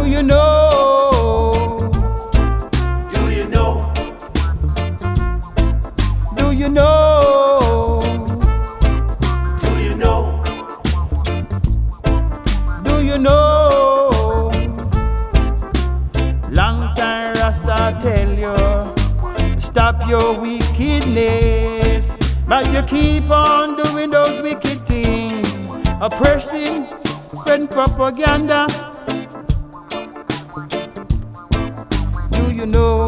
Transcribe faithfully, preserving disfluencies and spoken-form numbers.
you know? Do you know? Do you know? Do you know? Do you know? Long time Rasta tell you, stop your wickedness, but you keep on doing those wicked things, oppressing, spreading propaganda. Do you know?